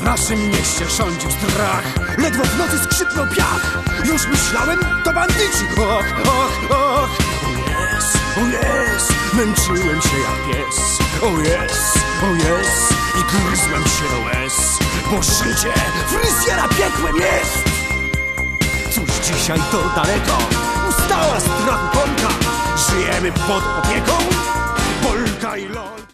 naszym mieście rządził strach. Ledwo w nocy skrzypnął piach. Już myślałem, to bandyci. Och, och, och. O jest, męczyłem się jak pies. O jest, i gryzłem się do łez. Bo życie fryzjera piekłem jest. Cóż, dzisiaj to daleko ustała strachu Polka. Żyjemy pod opieką Polka i LOL.